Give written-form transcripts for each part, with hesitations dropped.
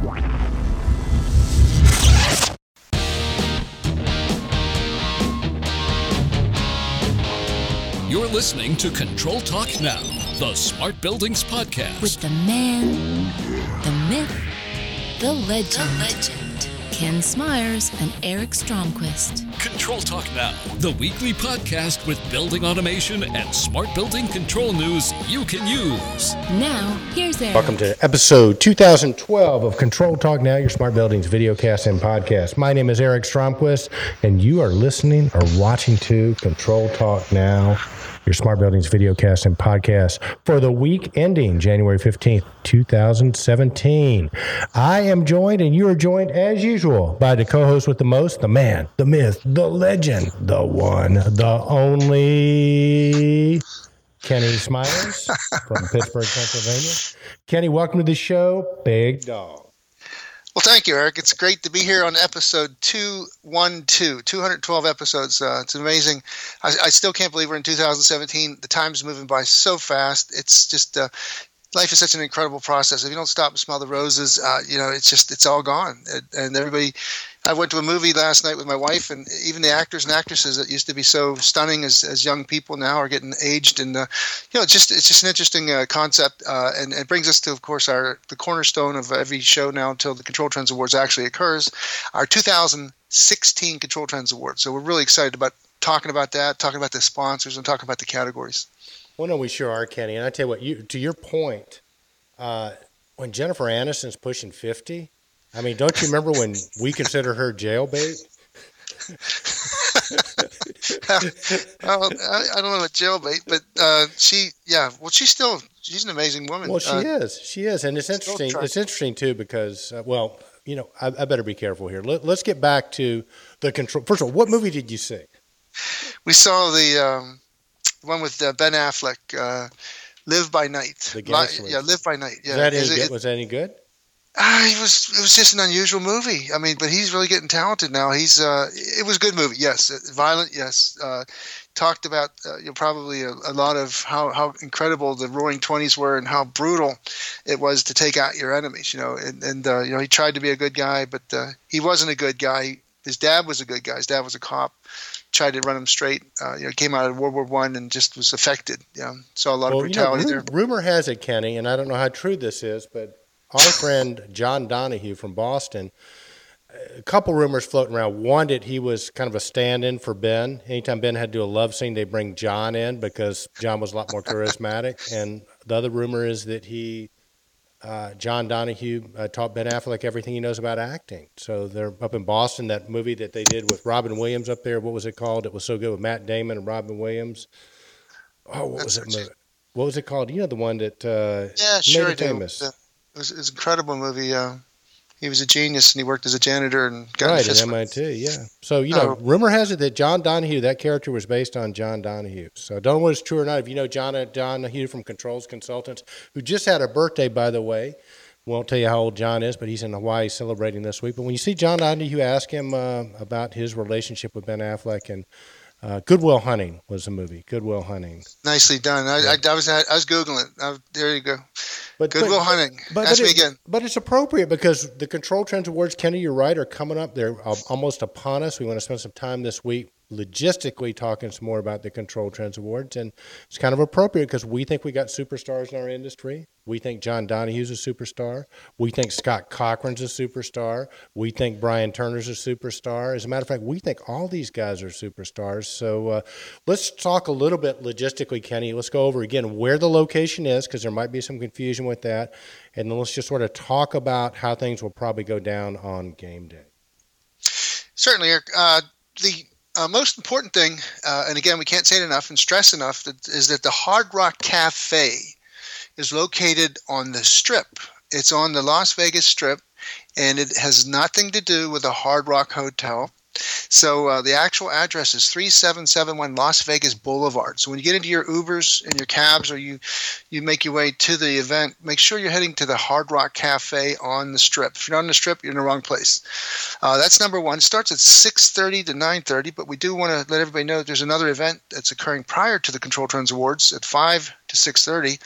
You're listening to Control Talk Now, the Smart Buildings Podcast. With the man, the myth, the legend, Ken Smyers and Eric Stromquist. Control Talk Now, the weekly podcast with building automation and smart building control news you can use. Now, here's Eric. Welcome to episode 2012 of Control Talk Now, your smart buildings videocast and podcast. My name is Eric Stromquist, and you are listening or watching to Control Talk Now, your smart buildings videocast and podcast for the week ending January 15th, 2017. I am joined, and you are joined as usual by the co-host with the most, the man, the myth, the legend, the one, the only Kenny Smyers from Pittsburgh, Pennsylvania. Kenny, welcome to the show, Big Dog. Well, thank you, Eric. It's great to be here on episode 212 episodes. It's amazing. I still can't believe we're in 2017. The time's moving by so fast. It's just life is such an incredible process. If you don't stop and smell the roses, it's all gone. And everybody. I went to a movie last night with my wife, and even the actors and actresses that used to be so stunning as young people now are getting aged. And it's just an interesting concept, and it brings us to, of course, the cornerstone of every show now until the Control Trends Awards actually occurs, our 2016 Control Trends Awards. So we're really excited about talking about that, talking about the sponsors, and talking about the categories. Well, no, we sure are, Kenny. And I tell you what, to your point, when Jennifer Aniston's pushing 50. I mean, don't you remember when we considered her jailbait? Well, I don't know about jailbait, but she's an amazing woman. Well, she is. And it's interesting. It's interesting, too, because, I better be careful here. Let's get back to the control. First of all, what movie did you see? We saw the one with Ben Affleck, Live by Night. Live by Night. Yeah. Was that any good? It was just an unusual movie. I mean, but he's really getting talented now. It was a good movie. Yes. Violent. Yes. Talked about probably a lot of how incredible the Roaring '20s were and how brutal it was to take out your enemies. And he tried to be a good guy, but he wasn't a good guy. His dad was a good guy. His dad was a cop. Tried to run him straight. Came out of World War I and just was affected. Saw a lot of brutality there. Rumor has it, Kenny, and I don't know how true this is, but our friend John Donahue from Boston, a couple rumors floating around. One, that he was kind of a stand-in for Ben. Anytime Ben had to do a love scene, they bring John in because John was a lot more charismatic. And the other rumor is that John Donahue taught Ben Affleck everything he knows about acting. So they're up in Boston, that movie that they did with Robin Williams up there. What was it called? It was so good with Matt Damon and Robin Williams. Oh, what was it? What was it called? You know, the one that made it famous. It was an incredible movie. He was a genius, and he worked as a janitor and got right at MIT. Yeah. So rumor has it that John Donahue, that character was based on John Donahue. So I don't know whether it's true or not. If you know John Donahue from Controls Consultants, who just had a birthday, by the way. Won't tell you how old John is, but he's in Hawaii celebrating this week. But when you see John Donahue, ask him about his relationship with Ben Affleck. And Good Will Hunting was the movie. Good Will Hunting. Nicely done. I was Googling it. There you go. Good Will Hunting. Ask me again. But it's appropriate because the Control Trends Awards, Kenny, you're right, are coming up. They're almost upon us. We want to spend some time this week logistically talking some more about the Control Trends Awards. And it's kind of appropriate because we think we got superstars in our industry. We think John Donahue's a superstar. We think Scott Cochran's a superstar. We think Brian Turner's a superstar. As a matter of fact, we think all these guys are superstars. So let's talk a little bit logistically, Kenny. Let's go over again where the location is because there might be some confusion with that. And then let's just sort of talk about how things will probably go down on game day. Certainly, Eric. The most important thing, and again, we can't say it enough and stress enough, is that the Hard Rock Cafe is located on the Strip. It's on the Las Vegas Strip, and it has nothing to do with the Hard Rock Hotel. So the actual address is 3771 Las Vegas Boulevard. So when you get into your Ubers and your cabs or you make your way to the event, make sure you're heading to the Hard Rock Cafe on the Strip. If you're not on the Strip, you're in the wrong place. That's number one. It starts at 6:30 to 9:30, but we do want to let everybody know that there's another event that's occurring prior to the Control Trends Awards at 5 to 6:30.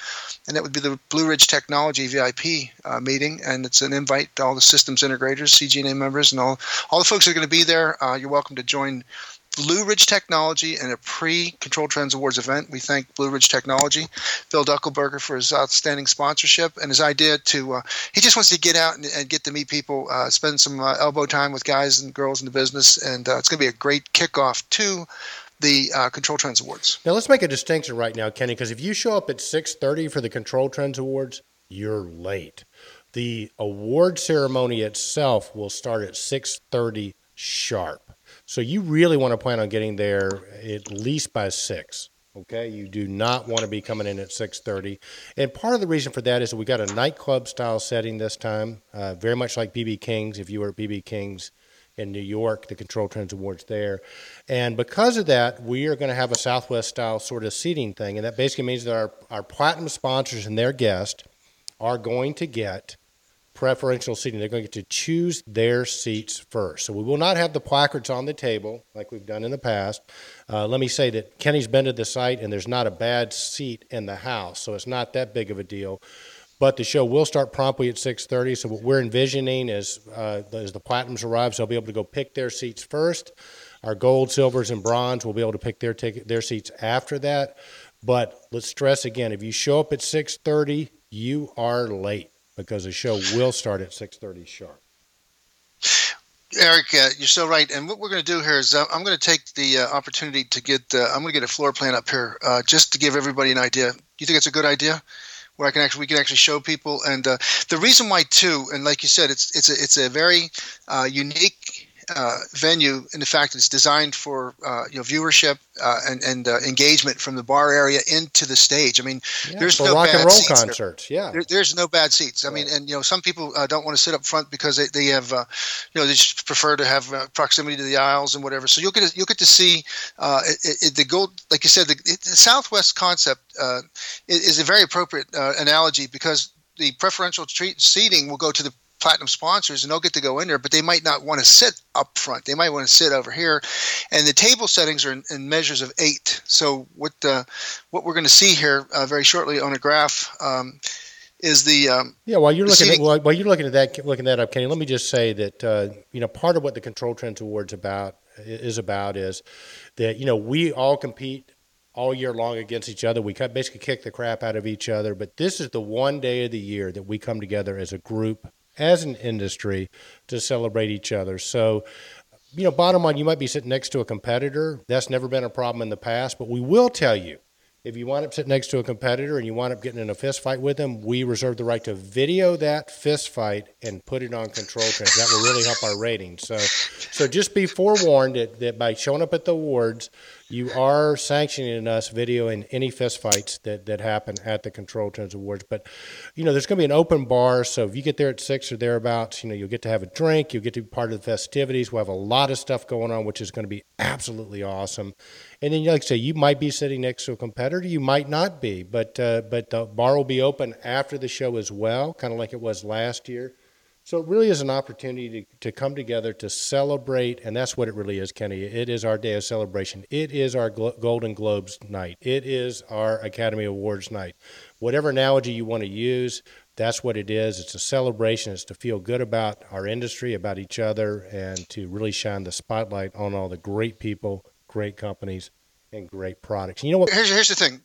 and that would be the Blue Ridge Technology VIP meeting, and it's an invite to all the systems integrators, CG&A members, and all the folks who are going to be there. You're welcome to join Blue Ridge Technology in a pre-Control Trends Awards event. We thank Blue Ridge Technology, Bill Duckelberger, for his outstanding sponsorship and his idea to, he just wants to get out and get to meet people, spend some elbow time with guys and girls in the business, and it's going to be a great kickoff to the Control Trends Awards. Now, let's make a distinction right now, Kenny, because if you show up at 6:30 for the Control Trends Awards, you're late. The award ceremony itself will start at 6:30 sharp. So you really want to plan on getting there at least by 6, okay? You do not want to be coming in at 6:30. And part of the reason for that is that we got a nightclub-style setting this time, very much like BB King's. If you were at BB King's in New York, the Control Trends Awards there. And because of that, we are going to have a Southwest-style sort of seating thing. And that basically means that our platinum sponsors and their guests are going to get preferential seating. They're going to get to choose their seats first. So we will not have the placards on the table like we've done in the past. Let me say that Kenny's been to the site, and there's not a bad seat in the house, so it's not that big of a deal. But the show will start promptly at 6:30. So what we're envisioning is as the platinums arrive, they'll be able to go pick their seats first. Our gold, silvers, and bronze will be able to pick their seats after that. But let's stress again, if you show up at 6:30, you are late, because the show will start at 6:30 sharp. Eric, you're so right. And what we're going to do here is I'm going to take the opportunity to I'm going to get a floor plan up here just to give everybody an idea. Do you think it's a good idea? Where we can actually show people, and the reason why too, and like you said, it's a very unique venue in the fact that it's designed for viewership and engagement from the bar area into the stage. I mean, there's no rock bad and roll seats concerts. There. Yeah, there's no bad seats. I mean, and some people don't want to sit up front because they have they just prefer to have proximity to the aisles and whatever. So you'll get to see the gold, like you said, the Southwest concept is a very appropriate analogy, because the preferential seating will go to the platinum sponsors, and they'll get to go in there, but they might not want to sit up front. They might want to sit over here, and the table settings are in measures of 8. So what we're going to see here very shortly on a graph is the While you're looking at that up, Kenny, let me just say that part of what the Control Trends Awards is that we all compete all year long against each other. We basically kick the crap out of each other, but this is the one day of the year that we come together as a group, as an industry, to celebrate each other. So, bottom line, you might be sitting next to a competitor. That's never been a problem in the past, but we will tell you, if you wind up sitting next to a competitor and you wind up getting in a fist fight with them, we reserve the right to video that fist fight and put it on Control Trends. That will really help our ratings. So just be forewarned that by showing up at the awards, you are sanctioning us videoing any fist fights that happen at the Control Trends Awards. But, there's going to be an open bar, so if you get there at 6 or thereabouts, you'll get to have a drink, you'll get to be part of the festivities. We'll have a lot of stuff going on, which is going to be absolutely awesome. And then, like I say, you might be sitting next to a competitor, you might not be, but the bar will be open after the show as well, kind of like it was last year. So it really is an opportunity to come together to celebrate, and that's what it really is, Kenny. It is our day of celebration. It is our Golden Globes night. It is our Academy Awards night. Whatever analogy you want to use, that's what it is. It's a celebration. It's to feel good about our industry, about each other, and to really shine the spotlight on all the great people, great companies, and great products. And you know what? Here's the thing.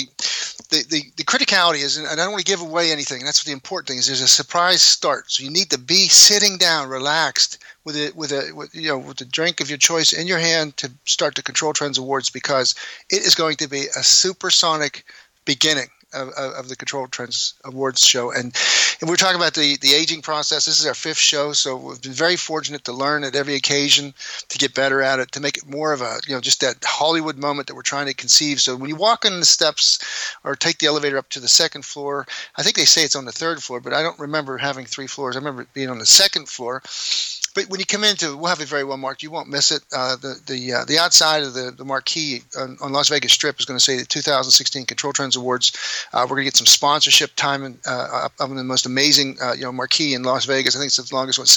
The criticality is, and I don't want to give away anything. That's the important thing. Is there's a surprise start, so you need to be sitting down, relaxed, with a drink of your choice in your hand to start the Control Trends Awards, because it is going to be a supersonic beginning of the Control Trends Awards show. And we're talking about the aging process. This is our 5th show, so we've been very fortunate to learn at every occasion, to get better at it, to make it more of a, just that Hollywood moment that we're trying to conceive. So when you walk in the steps or take the elevator up to the 2nd floor, I think they say it's on the 3rd floor, but I don't remember having 3 floors. I remember it being on the 2nd floor. But when you come into, we'll have it very well marked. You won't miss it. The outside of the marquee on Las Vegas Strip is going to say the 2016 Control Trends Awards. We're going to get some sponsorship time up in the most amazing marquee in Las Vegas. I think it's the longest one,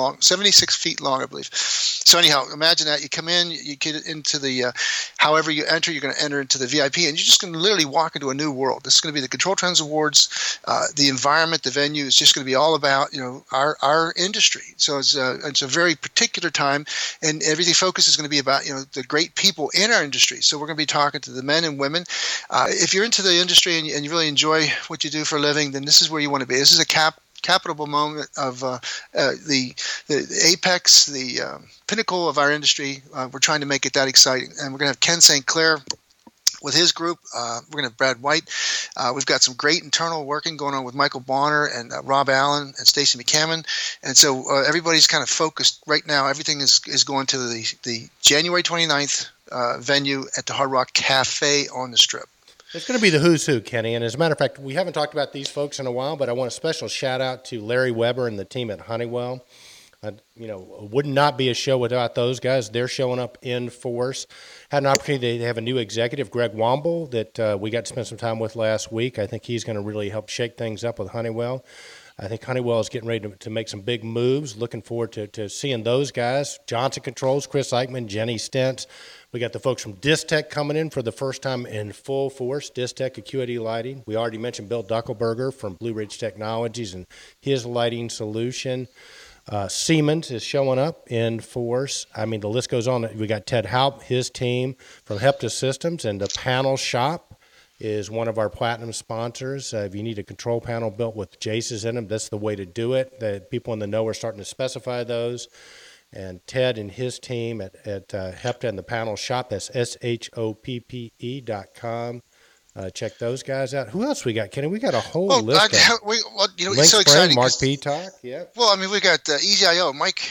76 feet long, I believe. So anyhow, imagine that you come in, you get into the however you enter, you're going to enter into the VIP, and you're just going to literally walk into a new world. This is going to be the Control Trends Awards. The environment, the venue is just going to be all about our industry. So it's a very particular time, and everything focus is going to be about the great people in our industry. So we're going to be talking to the men and women. If you're into the industry and you really enjoy what you do for a living, then this is where you want to be. This is a capital moment of the apex, the pinnacle of our industry. We're trying to make it that exciting, and we're going to have Ken St. Clair with his group. We're going to have Brad White. We've got some great internal working going on with Michael Bonner and Rob Allen and Stacy McCammon. And so everybody's kind of focused right now. Everything is going to the January 29th venue at the Hard Rock Cafe on the Strip. It's going to be the who's who, Kenny. And as a matter of fact, we haven't talked about these folks in a while, but I want a special shout out to Larry Weber and the team at Honeywell. Would not be a show without those guys. They're showing up in force. Had an opportunity to have a new executive, Greg Womble, that we got to spend some time with last week. I think he's going to really help shake things up with Honeywell. I think Honeywell is getting ready to make some big moves. Looking forward to seeing those guys. Johnson Controls, Chris Eichmann, Jenny Stentz. We got the folks from Distech coming in for the first time in full force, Distech Acuity Lighting. We already mentioned Bill Duckelberger from Blue Ridge Technologies and his lighting solution. Siemens is showing up in force. I mean, the list goes on. We got Ted Haupt, his team from Hepta Systems, and the Panel Shop is one of our platinum sponsors. If you need a control panel built with Jaces in them, that's the way to do it. The people in the know are starting to specify those. And Ted and his team at Hepta and the Panel Shop, that's SHOPPE.com. Check those guys out. Who else we got, Kenny? We got a whole list. It's so exciting. Mark Peacock, yeah. Well, I mean, we got EasyIO, Mike.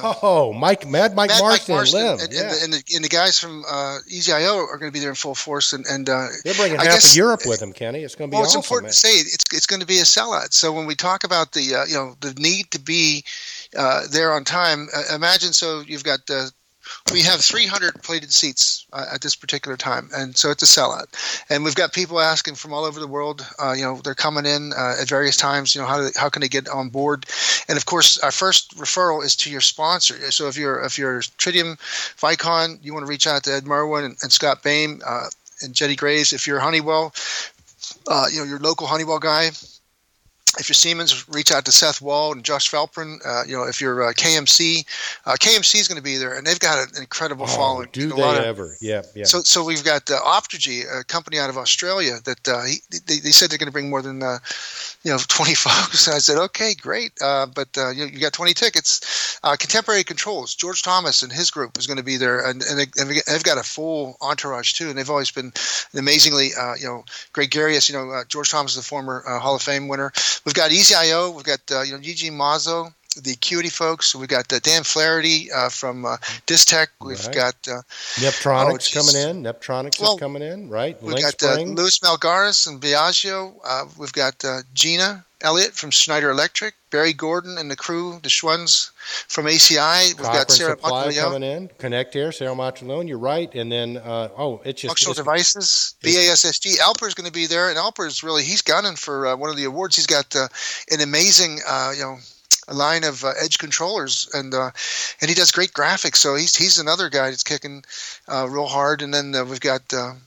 Mad Mike Marston, and Lim. And the guys from EasyIO are going to be there in full force. And they're bringing half of Europe with them, Kenny. It's going to be awesome. It's important to say it's going to be a sellout. So when we talk about the need to be there on time, imagine you've got. We have 300 plated seats at this particular time, and so it's a sellout. And we've got people asking from all over the world. They're coming in at various times. How can they get on board? And of course, our first referral is to your sponsor. So if you're Tritium Vicon, you want to reach out to Ed Merwin and Scott Bain and Jetty Graves. If you're Honeywell, your local Honeywell guy. If you're Siemens, reach out to Seth Wald and Josh Felprin. If you're KMC, KMC is going to be there, and they've got an incredible following. Do they ever? Yeah. So we've got Optigy, a company out of Australia that they said they're going to bring more than 20 folks. And I said, okay, great, but you got 20 tickets. Contemporary Controls, George Thomas and his group is going to be there, and they've got a full entourage too, and they've always been amazingly gregarious. George Thomas is a former Hall of Fame winner. We've got EasyIO. We've got Eugene Mazzo, the Acuity folks. We've got Dan Flaherty from Distech. We've got Neptronics coming in. Neptronics is coming in, right? We've got Louis Malgaris and Biagio. We've got Gina Elliott from Schneider Electric, Barry Gordon and the crew, the Schwunns from ACI. We've got Sarah Supply coming in. Connect Air, Sarah Montalone, you're right. And then, Functional Devices, BASSG. Alper is going to be there, and Alper is he's gunning for one of the awards. He's got an amazing, a line of edge controllers, and he does great graphics. So he's another guy that's kicking real hard. And then we've got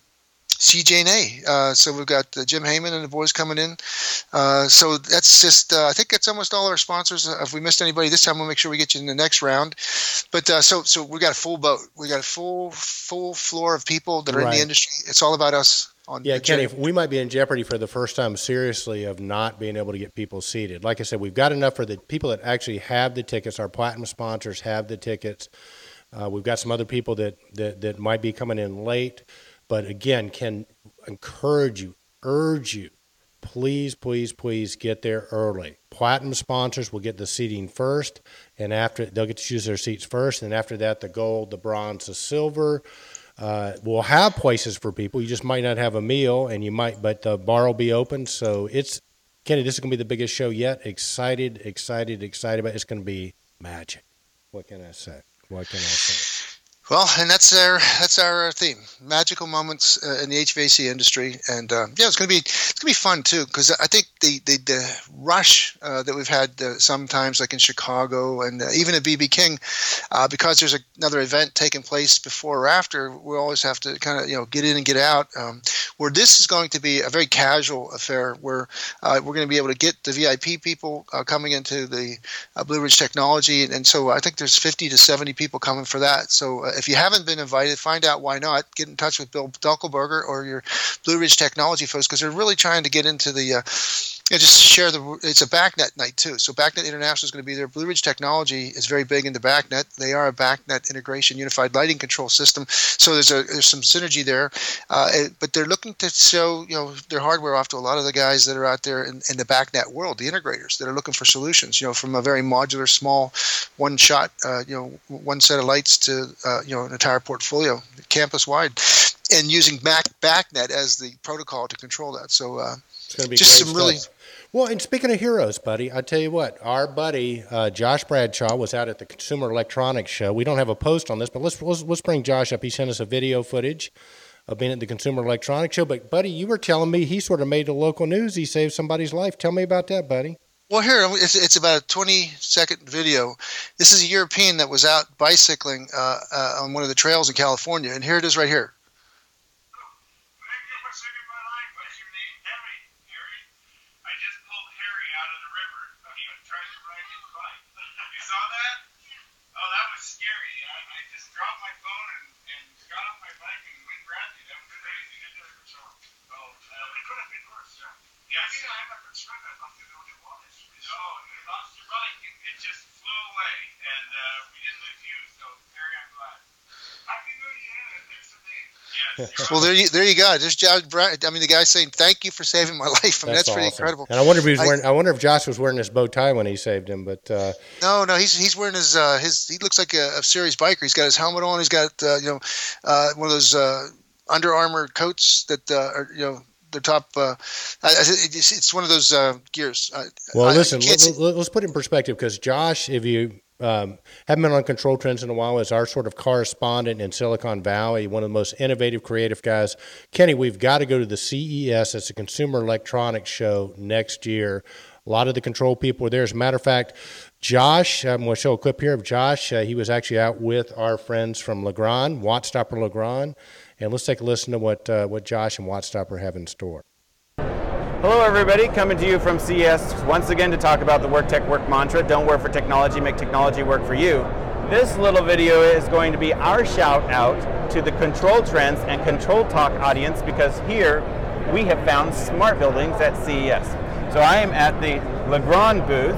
CJ&A. So we've got Jim Heyman and the boys coming in. So that's just, I think that's almost all our sponsors. If we missed anybody this time, we'll make sure we get you in the next round. But so we got a full boat. We got a full floor of people that are in the industry. It's all about us. Kenny, we might be in jeopardy for the first time seriously of not being able to get people seated. Like I said, we've got enough for the people that actually have the tickets. Our platinum sponsors have the tickets. We've got some other people that might be coming in late. But again, can urge you, please get there early. Platinum sponsors will get the seating first, and after they'll get to choose their seats first, and after that, the gold, the bronze, the silver. We'll have places for people. You just might not have a meal, but the bar will be open. So Kenny, this is going to be the biggest show yet. Excited about it. It's going to be magic. What can I say? Well, and that's our theme: magical moments in the HVAC industry, and it's going to be fun too, because I think the rush that we've had sometimes, like in Chicago and even at BB King, because there's another event taking place before or after, we always have to kind of get in and get out. Where this is going to be a very casual affair, where we're going to be able to get the VIP people coming into the Blue Ridge Technology, and so I think there's 50 to 70 people coming for that. So if you haven't been invited, find out why not. Get in touch with Bill Dunkelberger or your Blue Ridge Technology folks, because they're really trying to get into the just share it's a BACnet night too. So BACnet International is going to be there. Blue Ridge Technology is very big into BACnet. They are a BACnet integration unified lighting control system. So there's some synergy there. But they're looking to show their hardware off to a lot of the guys that are out there in the BACnet world, the integrators that are looking for solutions. From a very modular, small, one shot, one set of lights to an entire portfolio, campus wide, and using BACnet as the protocol to control that. So it's going to be just great some really. Well, and speaking of heroes, buddy, I tell you what, our buddy Josh Bradshaw was out at the Consumer Electronics Show. We don't have a post on this, but let's bring Josh up. He sent us a video footage of being at the Consumer Electronics Show. But, buddy, you were telling me he sort of made the local news. He saved somebody's life. Tell me about that, buddy. Well, here, it's about a 20-second video. This is a European that was out bicycling on one of the trails in California, and here it is right here. Well, there you go. Just the guy's saying thank you for saving my life. That's pretty awesome. Incredible. And I wonder if I wonder if Josh was wearing his bow tie when he saved him. But no, he's wearing his. He looks like a serious biker. He's got his helmet on. He's got one of those Under Armour coats that are the top. It's one of those gears. Well, listen. Let's put it in perspective, because Josh, if you haven't been on Control Trends in a while, is our sort of correspondent in Silicon Valley, one of the most innovative, creative guys. Kenny, we've got to go to the CES. It's a Consumer Electronics Show next year. A lot of the control people are there. As a matter of fact, Josh, I'm going to show a clip here of Josh. He was actually out with our friends from Legrand, WattStopper Legrand. And let's take a listen to what Josh and WattStopper have in store. Hello everybody, coming to you from CES once again to talk about the Work Tech Work mantra. Don't work for technology, make technology work for you. This little video is going to be our shout out to the Control Trends and Control Talk audience, because here we have found smart buildings at CES. So I am at the Legrand booth,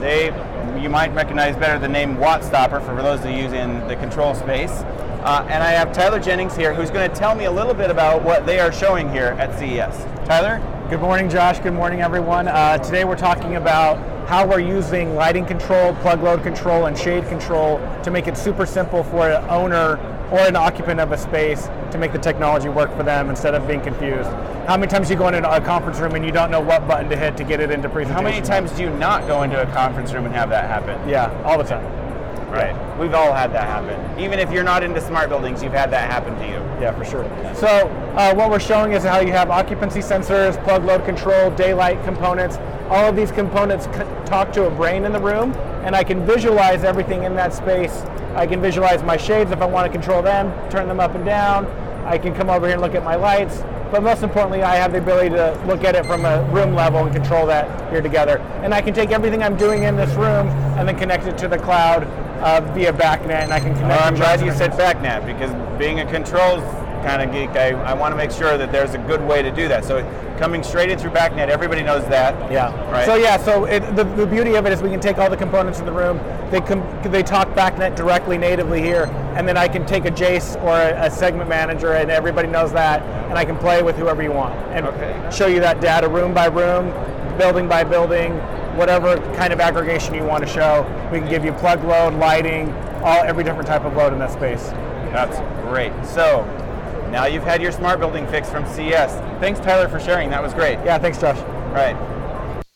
and you might recognize better the name WattStopper for those of you in the control space. And I have Tyler Jennings here, who's going to tell me a little bit about what they are showing here at CES. Tyler? Good morning, Josh. Good morning, everyone. Today we're talking about how we're using lighting control, plug load control, and shade control to make it super simple for an owner or an occupant of a space to make the technology work for them instead of being confused. How many times do you go into a conference room and you don't know what button to hit to get it into presentation? How many times do you not go into a conference room and have that happen? Yeah, all the time. Right. We've all had that happen. Even if you're not into smart buildings, you've had that happen to you. Yeah, for sure. So what we're showing is how you have occupancy sensors, plug load control, daylight components. All of these components talk to a brain in the room, and I can visualize everything in that space. I can visualize my shades if I want to control them, turn them up and down. I can come over here and look at my lights. But most importantly, I have the ability to look at it from a room level and control that here together. And I can take everything I'm doing in this room and then connect it to the cloud via BACnet, and I can connect. I'm glad you said BACnet, because being a controls kind of geek, I want to make sure that there's a good way to do that. So coming straight in through BACnet, everybody knows that. Yeah. Right. So the beauty of it is we can take all the components in the room. They talk BACnet directly natively here, and then I can take a Jace or a segment manager, and everybody knows that, and I can play with whoever you want and show you that data room by room, building by building, whatever kind of aggregation you want to show. We can give you plug load, lighting, every different type of load in that space. That's great. So now you've had your smart building fix from CES. Thanks, Tyler, for sharing. That was great. Yeah, thanks, Josh. Right.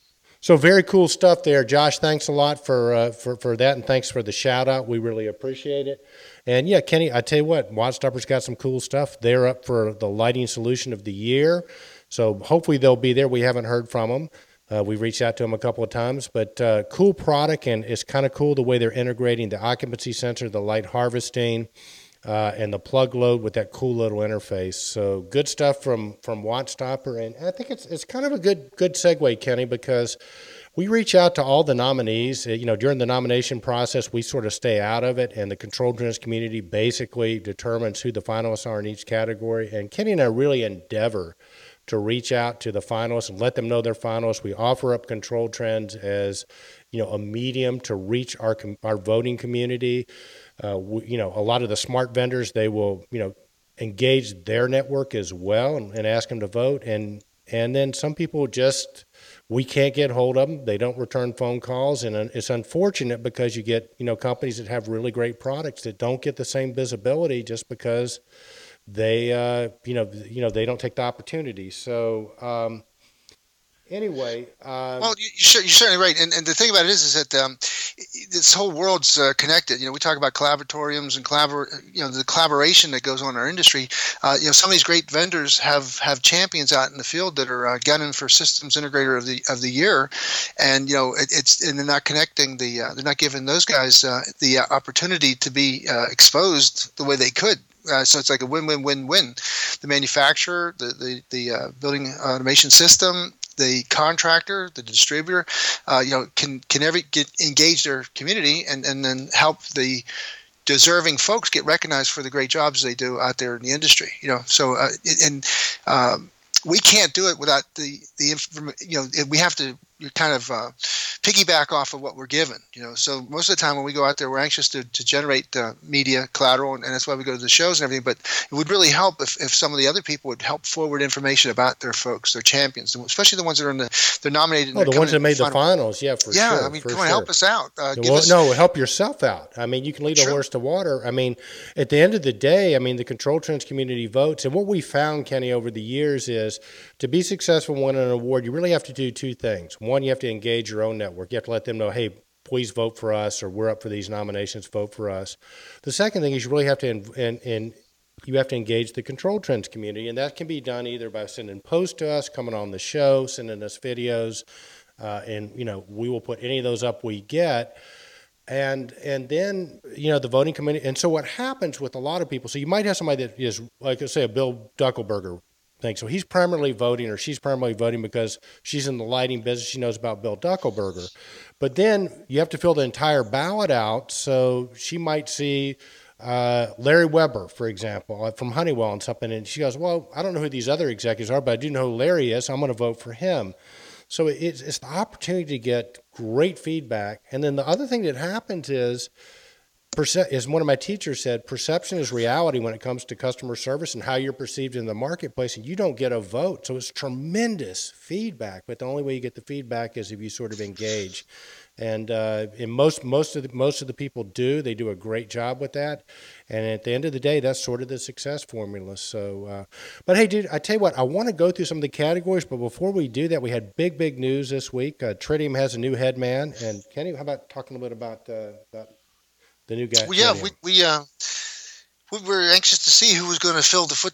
So very cool stuff there, Josh. Thanks a lot for that, and thanks for the shout out. We really appreciate it. And yeah, Kenny, I tell you what, Wattstopper's got some cool stuff. They're up for the lighting solution of the year, so hopefully they'll be there. We haven't heard from them. We've reached out to them a couple of times, but cool product, and it's kind of cool the way they're integrating the occupancy sensor, the light harvesting, and the plug load with that cool little interface. So good stuff from Wattstopper, and I think it's kind of a good segue, Kenny, because we reach out to all the nominees. During the nomination process, we sort of stay out of it, and the control trends community basically determines who the finalists are in each category. And Kenny and I really endeavor to reach out to the finalists and let them know they're finalists. We offer up Control Trends as, a medium to reach our voting community. A lot of the smart vendors, they will, engage their network as well and ask them to vote. And then some people we can't get hold of them. They don't return phone calls. And it's unfortunate because you get, companies that have really great products that don't get the same visibility just because they, they don't take the opportunity. So, anyway, well, you're certainly right, and the thing about it is that this whole world's connected. We talk about collaboratoriums and the collaboration that goes on in our industry. Some of these great vendors have champions out in the field that are gunning for systems integrator of the year, and and they're not connecting they're not giving those guys the opportunity to be exposed the way they could. So it's like a win-win-win-win. The manufacturer, the building automation system, the contractor, the distributor, can engage their community and then help the deserving folks get recognized for the great jobs they do out there in the industry. So we can't do it without the information. We have to kind of piggyback off of what we're given. So most of the time when we go out there, we're anxious to generate media collateral, and that's why we go to the shows and everything. But it would really help if some of the other people would help forward information about their folks, their champions, especially the ones that are they're nominated. The ones that made the finals, yeah, for sure. Yeah, I mean, come on, help us out. Help yourself out. I mean, you can lead a horse to water. I mean, at the end of the day, the Control Trends community votes, and what we found, Kenny, over the years is to be successful and win an award, you really have to do two things. One, you have to engage your own network. You have to let them know, hey, please vote for us, or we're up for these nominations, vote for us. The second thing is you really have to you have to engage the Control Trends community, and that can be done either by sending posts to us, coming on the show, sending us videos, and we will put any of those up we get. And then, the voting committee. And so what happens with a lot of people, so you might have somebody that is, like, let's say, a Bill Duckelberger thing. So he's primarily voting, or she's primarily voting because she's in the lighting business. She knows about Bill Duckelberger. But then you have to fill the entire ballot out. So she might see Larry Weber, for example, from Honeywell and something. And she goes, well, I don't know who these other executives are, but I do know who Larry is. So I'm going to vote for him. So it's the opportunity to get great feedback. And then the other thing that happens is, as one of my teachers said, perception is reality when it comes to customer service and how you're perceived in the marketplace, and you don't get a vote. So it's tremendous feedback, but the only way you get the feedback is if you sort of engage. And most of the people they do a great job with that. And at the end of the day, that's sort of the success formula. So, but hey, dude, I tell you what, I want to go through some of the categories, but before we do that, we had big news this week. Tritium has a new head man, and Kenny, how about talking a little bit about the new guy? Well, yeah, we were anxious to see who was going to fill the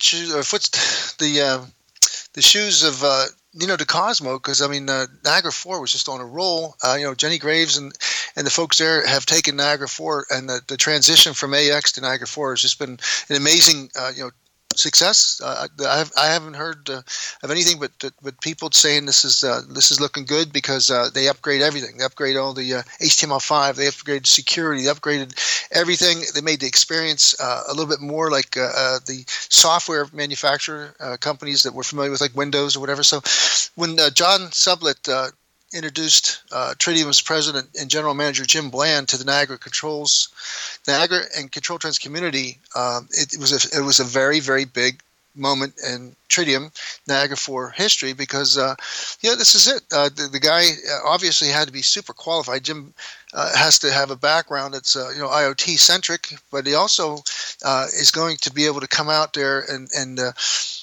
shoes of Nino DeCosmo, because Niagara 4 was just on a roll. Jenny Graves and the folks there have taken Niagara 4, and the transition from AX to Niagara 4 has just been an amazing success. I haven't heard of anything but people saying this is looking good, because they upgrade everything. They upgrade all the HTML5. They upgraded security. They upgraded everything. They made the experience a little bit more like the software manufacturer companies that we're familiar with, like Windows or whatever. So when John Sublett introduced Tritium's president and general manager Jim Bland to the Niagara and Control Trends community, it was a very, very big moment in Tritium Niagara 4 history, because this is it. The guy obviously had to be super qualified. Jim has to have a background that's IoT centric, but he also is going to be able to come out there and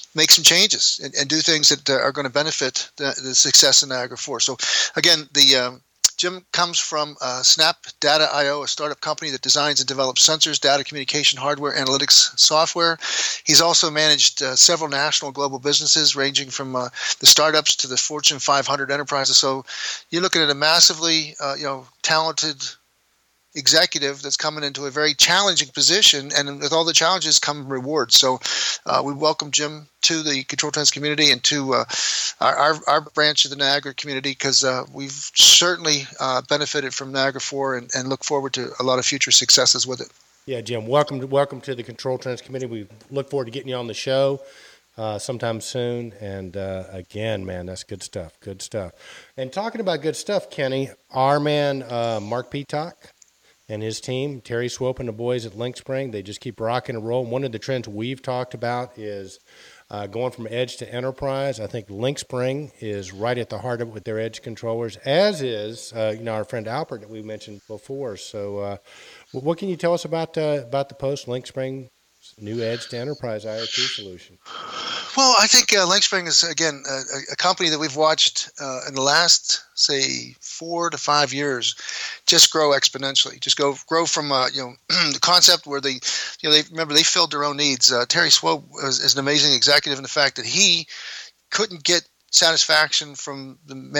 make some changes and do things that are going to benefit the success of Niagara 4. So again, Jim comes from Snap Data.io, a startup company that designs and develops sensors, data communication hardware, analytics software. He's also managed several national global businesses, ranging from the startups to the Fortune 500 enterprises. So you're looking at a massively, talented executive that's coming into a very challenging position, and with all the challenges come rewards. So we welcome Jim to the Control Trends community and to our branch of the Niagara community, because we've certainly benefited from Niagara 4 and look forward to a lot of future successes with it. Yeah, Jim, welcome to the Control Trends community. We look forward to getting you on the show sometime soon. And again, man, that's good stuff. Good stuff. And talking about good stuff, Kenny, our man Mark Peacock and his team, Terry Swope and the boys at LinkSpring, they just keep rocking and rolling. One of the trends we've talked about is going from edge to enterprise. I think LinkSpring is right at the heart of it with their edge controllers, as is our friend Alpert that we mentioned before. So what can you tell us about the post LinkSpring new edge to enterprise IoT solution? Well, I think LinkSpring is, again, a company that we've watched in the last, say, 4 to 5 years just grow exponentially. Just grow from the concept where they filled their own needs. Terry Swope is an amazing executive in the fact that he couldn't get satisfaction from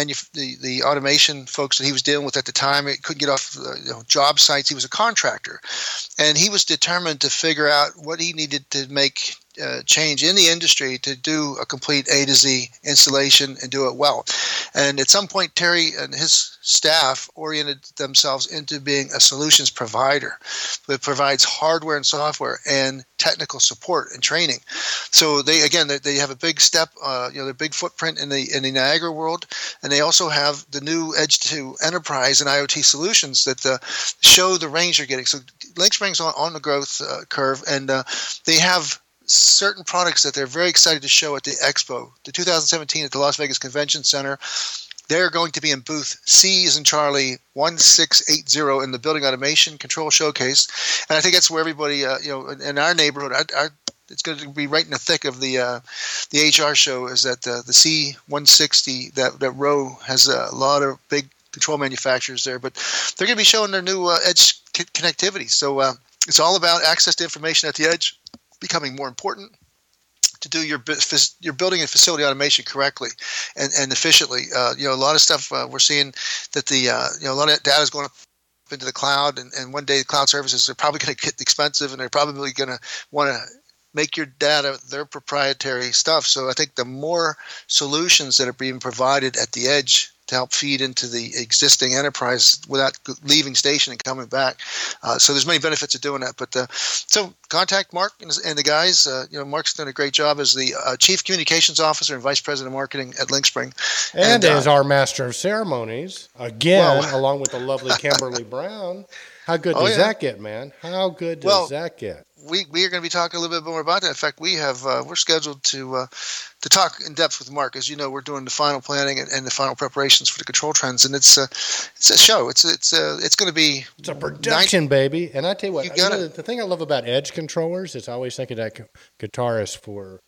the automation folks that he was dealing with at the time. He couldn't get off job sites. He was a contractor, and he was determined to figure out what he needed to make change in the industry to do a complete A to Z installation and do it well. And at some point, Terry and his staff oriented themselves into being a solutions provider that provides hardware and software and technical support and training. So they have a big step, their big footprint in the Niagara world, and they also have the new edge to enterprise and IoT solutions that show the range they're getting. So LinkSpring's on the growth curve, and they have certain products that they're very excited to show at the Expo, the 2017 at the Las Vegas Convention Center. They're going to be in booth C as in Charlie 1680 in the Building Automation Control Showcase, and I think that's where everybody, in our neighborhood, it's going to be right in the thick of the HR show. Is that the C160 that row has a lot of big control manufacturers there, but they're going to be showing their new edge connectivity. So it's all about access to information at the edge becoming more important to do your building and facility automation correctly and efficiently. A lot of stuff we're seeing that a lot of data is going up into the cloud, and one day the cloud services are probably going to get expensive, and they're probably going to want to make your data their proprietary stuff. So I think the more solutions that are being provided at the edge to help feed into the existing enterprise without leaving station and coming back. So there's many benefits of doing that. But so contact Mark and the guys. Mark's done a great job as the Chief Communications Officer and Vice President of Marketing at LinkSpring. And as our Master of Ceremonies, again, along with the lovely Kimberly Brown. How good does that get, man? How good does that get? We are going to be talking a little bit more about that. In fact, we're scheduled to talk in depth with Mark. As you know, we're doing the final planning and the final preparations for the Control Trends, and it's a show. It's going to be a production, baby. And I tell you what, the thing I love about edge controllers is I always think of that guitarist for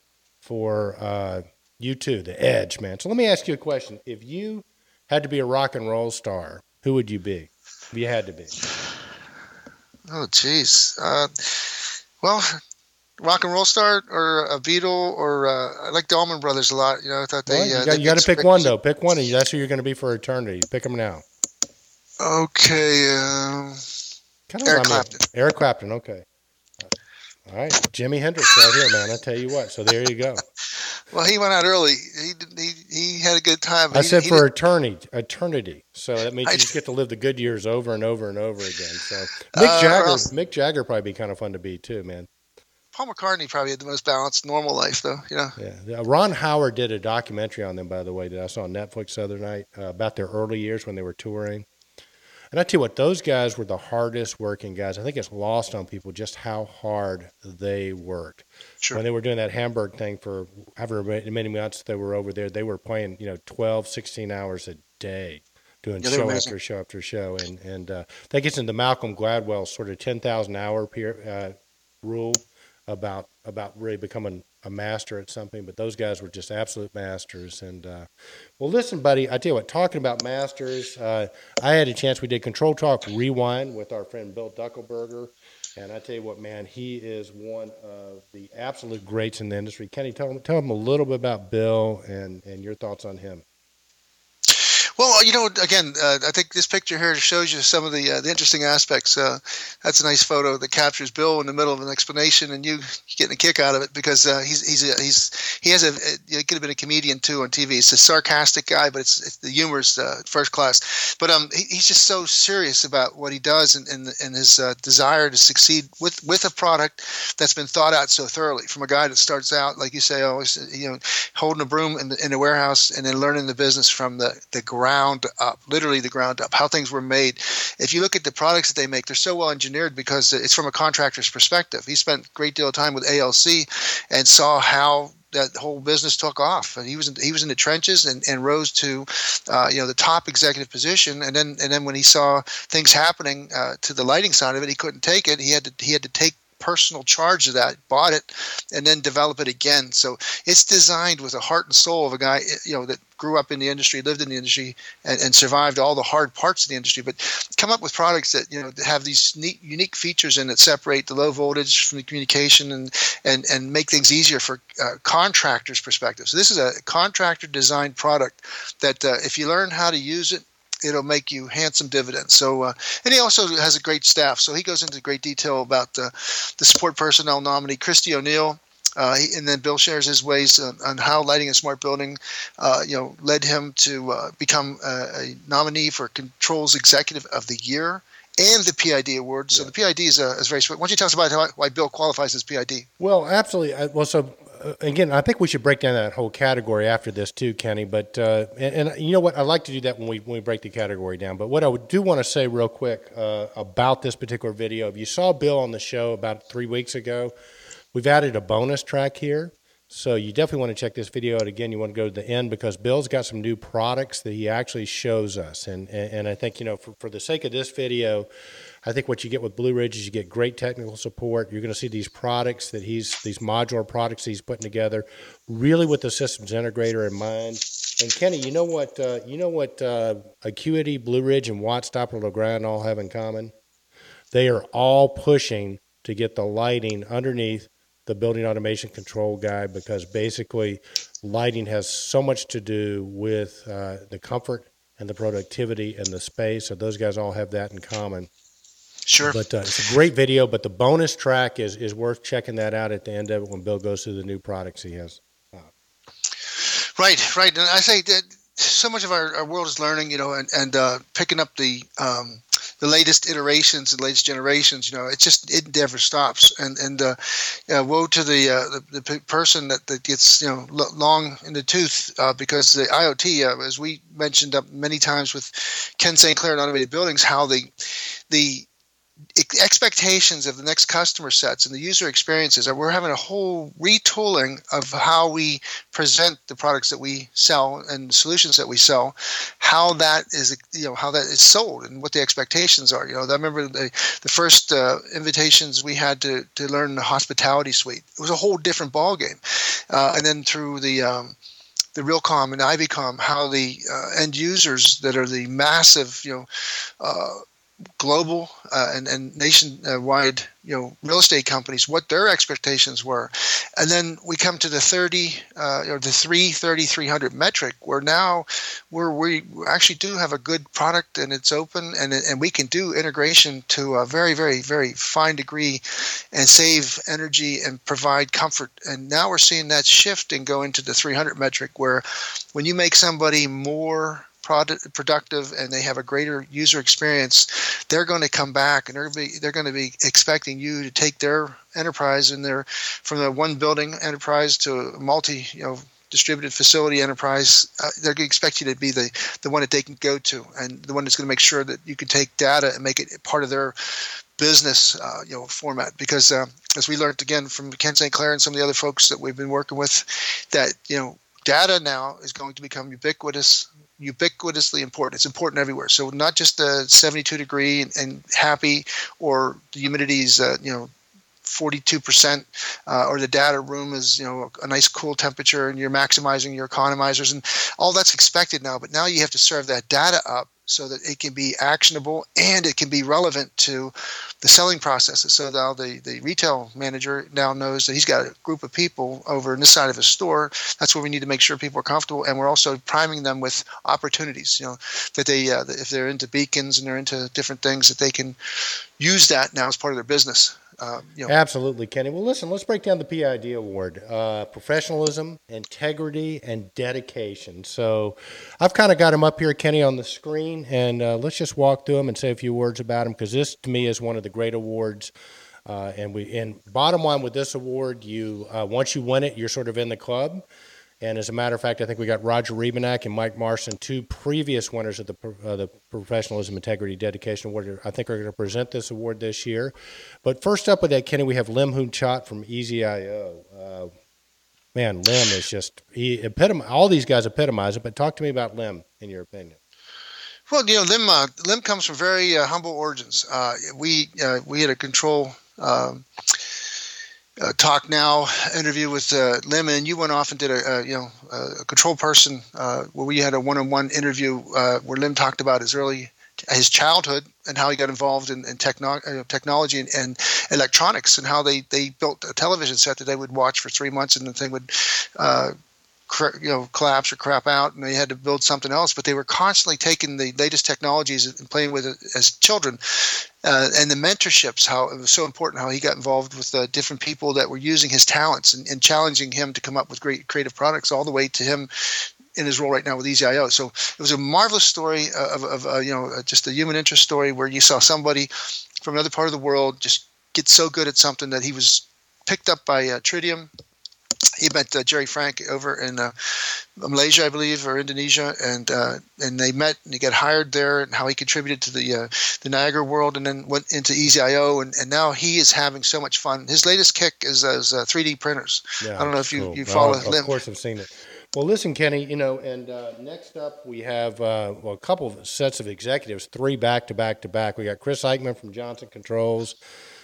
U2, the Edge, man. So let me ask you a question: if you had to be a rock and roll star, who would you be? If you had to be. Oh, geez. Well, rock and roll star or a Beatle or I like the Allman Brothers a lot. I thought you got to pick one though. Pick one. That's who you're going to be for eternity. Pick them now. Okay. Eric Clapton. Eric Clapton. Okay. All right, Jimi Hendrix right here, man. I tell you what. So there you go. Well, he went out early. He had a good time. I said for eternity. So that means you just get to live the good years over and over and over again. So Mick Jagger probably be kind of fun to be too, man. Paul McCartney probably had the most balanced, normal life, though. Yeah. Ron Howard did a documentary on them, by the way, that I saw on Netflix the other night about their early years when they were touring. And I tell you what, those guys were the hardest working guys. I think it's lost on people just how hard they worked. Sure. When they were doing that Hamburg thing for however many months they were over there, they were playing 12, 16 hours a day, doing show after show after show. And that gets into Malcolm Gladwell's sort of 10,000 hour rule. about really becoming a master at something, but those guys were just absolute masters. And well, listen, buddy, I tell you what, talking about masters, I had a chance. We did Control Talk Rewind with our friend Bill Duckelberger, and I tell you what, man, he is one of the absolute greats in the industry. Kenny, tell him a little bit about Bill and your thoughts on him. Well, again, I think this picture here shows you some of the interesting aspects. That's a nice photo that captures Bill in the middle of an explanation, and you getting a kick out of it because he could have been a comedian too on TV. He's a sarcastic guy, but it's the humor's first class. But he's just so serious about what he does and his desire to succeed with a product that's been thought out so thoroughly. From a guy that starts out, like you say, always holding a broom in a warehouse and then learning the business from the ground up, literally the ground up, how things were made. If you look at the products that they make, they're so well engineered because it's from a contractor's perspective. He spent a great deal of time with ALC and saw how that whole business took off. And he was in the trenches and rose to the top executive position. And then when he saw things happening to the lighting side of it, he couldn't take it. He had to take personal charge of that, bought it, and then develop it again. So it's designed with the heart and soul of a guy, that grew up in the industry, lived in the industry, and survived all the hard parts of the industry. But come up with products that that have these unique features in that separate the low voltage from the communication and make things easier for contractors' perspective. So this is a contractor designed product that if you learn how to use it, it'll make you handsome dividends. So, and he also has a great staff. So he goes into great detail about the support personnel nominee, Christy O'Neill. And then Bill shares his ways on how Lighting and Smart Building, led him to become a nominee for Controls Executive of the Year and the PID award. So the PID is very sweet. Why don't you tell us about why Bill qualifies as PID? Well, absolutely. So again, I think we should break down that whole category after this too, Kenny. But and you know what? I like to do that when we break the category down. But what I do want to say real quick about this particular video, if you saw Bill on the show about 3 weeks ago, we've added a bonus track here. So you definitely want to check this video out again. You want to go to the end because Bill's got some new products that he actually shows us. And I think, for the sake of this video, I think what you get with Blue Ridge is you get great technical support. You're going to see these products these modular products he's putting together, really with the systems integrator in mind. And Kenny, you know what Acuity, Blue Ridge, and Watts Doppler Legrand all have in common? They are all pushing to get the lighting underneath the building automation control guide, because basically lighting has so much to do with the comfort and the productivity and the space. So those guys all have that in common. Sure. But it's a great video, but the bonus track is worth checking that out at the end of it when Bill goes through the new products he has. Right. And I say that so much of our world is learning, and picking up the latest iterations and latest generations. It never stops. And woe to the person that gets long in the tooth because the IoT, as we mentioned many times with Ken St. Clair and Automated Buildings, how the expectations of the next customer sets and the user experiences we're having a whole retooling of how we present the products that we sell and solutions that we sell, how that is sold and what the expectations are. I remember the first invitations we had to learn the hospitality suite. It was a whole different ballgame. And then through the Realcomm and IVCOM, how the end users that are the massive, global and nationwide, real estate companies, what their expectations were. And then we come to the 300 metric, where now we actually do have a good product and it's open and we can do integration to a very, very, very fine degree and save energy and provide comfort. And now we're seeing that shift and go into the 300 metric, where when you make somebody more productive and they have a greater user experience, they're going to come back and they're going to be expecting you to take their enterprise and from the one building enterprise to a multi distributed facility enterprise. They're going to expect you to be the one that they can go to, and the one that's going to make sure that you can take data and make it part of their business format. Because as we learned again from Ken St. Clair and some of the other folks that we've been working with, that data now is going to become ubiquitously important. It's important everywhere. So not just the 72 degree and happy, or the humidity is 42%, or the data room is, a nice cool temperature, and you're maximizing your economizers, and all that's expected now. But now you have to serve that data up so that it can be actionable and it can be relevant to the selling processes. So now the retail manager now knows that he's got a group of people over on this side of his store. That's where we need to make sure people are comfortable, and we're also priming them with opportunities. That they, if they're into beacons and they're into different things, that they can use that now as part of their business. Absolutely, Kenny. Well, listen, let's break down the PID award. Professionalism, integrity, and dedication. So I've kind of got them up here, Kenny, on the screen, and let's just walk through them and say a few words about them, because this, to me, is one of the great awards. And bottom line with this award, you once you win it, you're sort of in the club. And as a matter of fact, I think we got Roger Rebenak and Mike Marston, two previous winners of the Professionalism, Integrity, Dedication Award. I think are going to present this award this year. But first up with that, Kenny, we have Lim Hoon Chat from EasyIO. Man, Lim is just all these guys epitomize it. But talk to me about Lim, in your opinion. Well, Lim comes from very humble origins. We had a control. Talk Now interview with Lim, and you went off and did a control person where we had a one-on-one interview where Lim talked about his childhood and how he got involved in technology and electronics, and how they built a television set that they would watch for 3 months, and the thing would collapse or crap out, and they had to build something else. But they were constantly taking the latest technologies and playing with it as children. And the mentorships, how it was so important, how he got involved with different people that were using his talents and challenging him to come up with great creative products, all the way to him in his role right now with EasyIO. So it was a marvelous story of just a human interest story where you saw somebody from another part of the world just get so good at something that he was picked up by Tritium. He met Jerry Frank over in Malaysia, I believe, or Indonesia, and they met, and he got hired there, and how he contributed to the Niagara world, and then went into EasyIO, and now he is having so much fun. His latest kick is 3D printers. Yeah, I don't know if you follow Lim. Of course, I've seen it. Well, listen, Kenny, and next up we have a couple of sets of executives, 3 back to back to back. We got Chris Eichmann from Johnson Controls,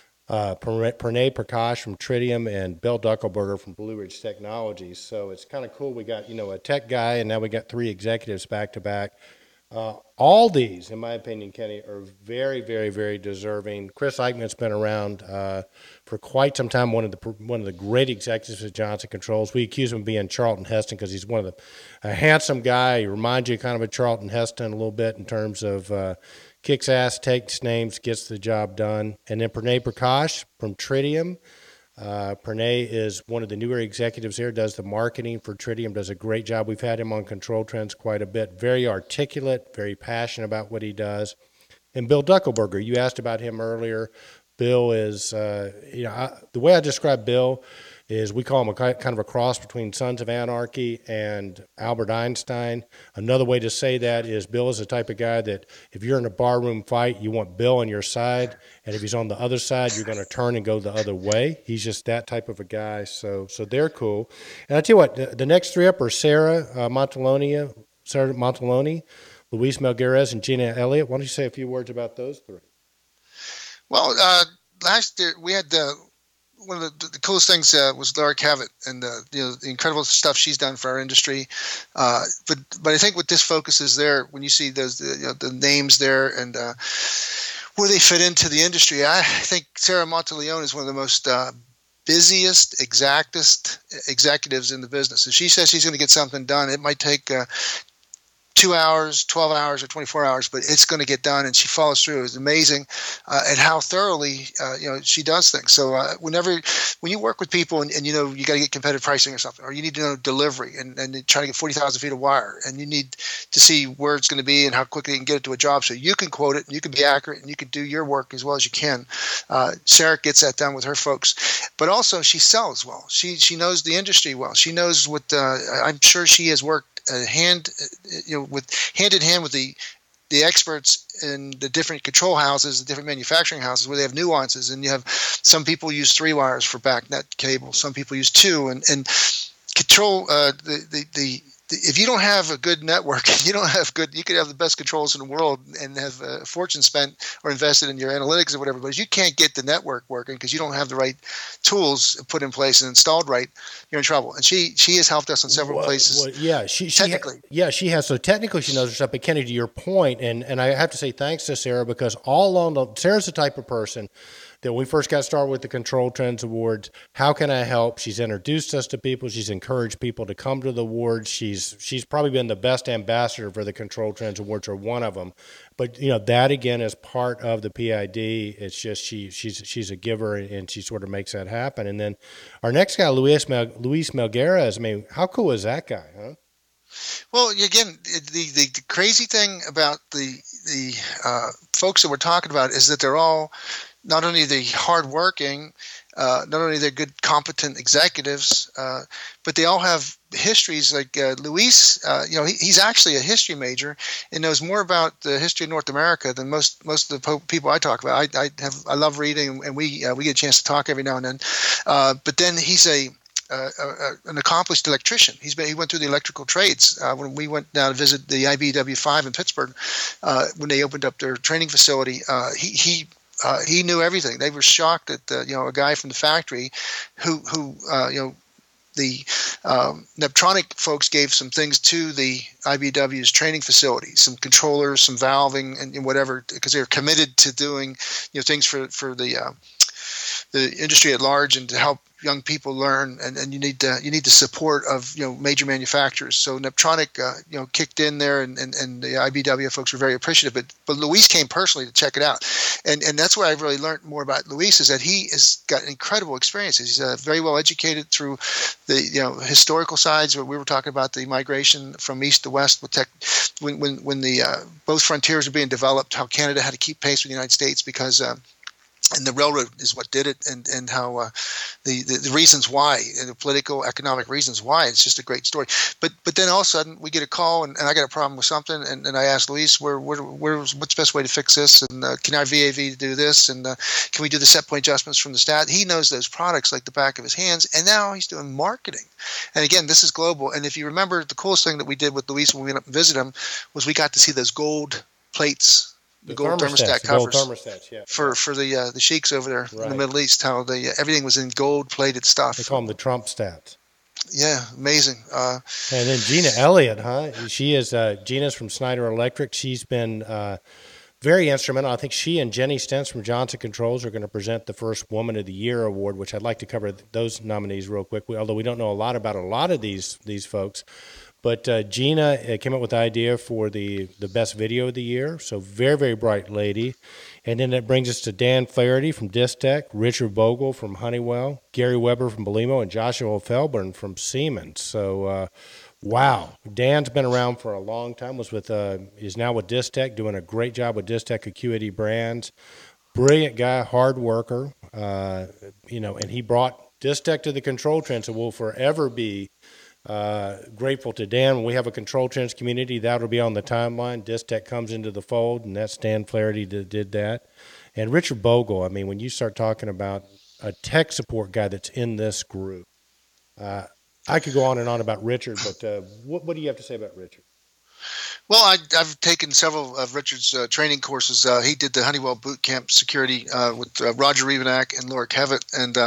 Pranay Prakash from Tritium, and Bill Duckelberger from Blue Ridge Technologies. So it's kind of cool. We got, a tech guy, and now we got 3 executives back to back. All these, in my opinion, Kenny, are very, very, very deserving. Chris Eichmann's been around for quite some time. One of the great executives at Johnson Controls. We accuse him of being Charlton Heston because he's a handsome guy. He reminds you kind of a Charlton Heston a little bit in terms of kicks ass, takes names, gets the job done. And then Pranay Prakash from Tritium. Pranay is one of the newer executives there, does the marketing for Tritium, does a great job. We've had him on Control Trends quite a bit. Very articulate, very passionate about what he does. And Bill Duckelberger, you asked about him earlier. Bill is, the way I describe Bill is we call him kind of a cross between Sons of Anarchy and Albert Einstein. Another way to say that is Bill is the type of guy that if you're in a barroom fight, you want Bill on your side, and if he's on the other side, you're going to turn and go the other way. He's just that type of a guy, so they're cool. And I tell you what, the next 3 up are Sarah Montaloni, Luis Melgares, and Gina Elliott. Why don't you say a few words about those 3? Well, last year we had one of the coolest things was Laura Cavett, and the incredible stuff she's done for our industry. But I think what this focuses there, when you see those the names there and where they fit into the industry, I think Sarah Monteleone is one of the most busiest, exactest executives in the business. If she says she's going to get something done, it might take 2 hours, 12 hours, or 24 hours, but it's going to get done, and she follows through. It's amazing at how thoroughly she does things. So when you work with people and you got to get competitive pricing or something, or you need to know delivery and try to get 40,000 feet of wire, and you need to see where it's going to be and how quickly you can get it to a job so you can quote it and you can be accurate and you can do your work as well as you can. Sarah gets that done with her folks, but also she sells well. She knows the industry well. She knows what I'm sure she has worked hand in hand with the experts in the different control houses, the different manufacturing houses, where they have nuances, and you have some people use 3 wires for backnet cable, some people use 2, and control the if you don't have a good network, you don't have good. You could have the best controls in the world and have a fortune spent or invested in your analytics or whatever, but if you can't get the network working because you don't have the right tools put in place and installed right, you're in trouble. And she has helped us in several places. Technically, she has. So technically, she knows her stuff. But Kenny, to your point, and I have to say thanks to Sarah, because all along, Sarah's the type of person that when we first got started with the Control Trends Awards, how can I help? She's introduced us to people. She's encouraged people to come to the awards. She's probably been the best ambassador for the Control Trends Awards, or one of them. But that again is part of the PID. It's just she's a giver, and she sort of makes that happen. And then our next guy, Luis Melgares. I mean, how cool is that guy, huh? Well, again, the crazy thing about the folks that we're talking about is that they're all not only the hardworking, not only they're good, competent executives, but they all have histories. Like Luis, he's actually a history major and knows more about the history of North America than most of the people I talk about. I love reading, and we get a chance to talk every now and then. But then he's an accomplished electrician. He went through the electrical trades. When we went down to visit the IBEW5 in Pittsburgh, when they opened up their training facility, he knew everything. They were shocked that a guy from the factory who the Neptronic folks gave some things to the IBEW's training facility, some controllers, some valving, and whatever, because they were committed to doing things for the industry at large and to help young people learn, and you need the support of major manufacturers. So Neptronic kicked in there, and the IBEW folks were very appreciative. But Luis came personally to check it out, and that's where I really learned more about Luis, is that he has got incredible experiences. He's very well educated through the historical sides, where we were talking about the migration from east to west with tech, when the both frontiers were being developed, how Canada had to keep pace with the United States because. And the railroad is what did it, and how the reasons why, and the political, economic reasons why. It's just a great story. But then all of a sudden we get a call, and I got a problem with something, and I asked Luis, what's the best way to fix this, and can our VAV do this, and can we do the set point adjustments from the stat? He knows those products like the back of his hands, and now he's doing marketing. And again, this is global. And if you remember, the coolest thing that we did with Luis when we went up and visited him was we got to see those gold plates. The gold thermostat covers for the sheiks over there in the Middle East, how everything was in gold-plated stuff. They call them the Trump stats. Yeah, amazing. And then Gina Elliott, huh? Gina's from Schneider Electric. She's been very instrumental. I think she and Jenny Stentz from Johnson Controls are going to present the first Woman of the Year award, which I'd like to cover those nominees real quick, although we don't know a lot about a lot of these folks. But Gina came up with the idea for the best video of the year. So very, very bright lady. And then that brings us to Dan Flaherty from Distech, Richard Bogle from Honeywell, Gary Weber from Belimo, and Joshua Felburn from Siemens. So, wow. Dan's been around for a long time, is now with Distech, doing a great job with Distech Acuity Brands. Brilliant guy, hard worker, and he brought Distech to the Control Trends, so we'll forever be grateful to Dan. When we have a Control Trends community, that'll be on the timeline. Distech comes into the fold, and that's Dan Flaherty that did that. And Richard Bogle, I mean, when you start talking about a tech support guy that's in this group, I could go on and on about Richard, but what do you have to say about Richard? Well, I've taken several of Richard's training courses. He did the Honeywell Boot Camp Security with Roger Revenak and Laura Kevitt, and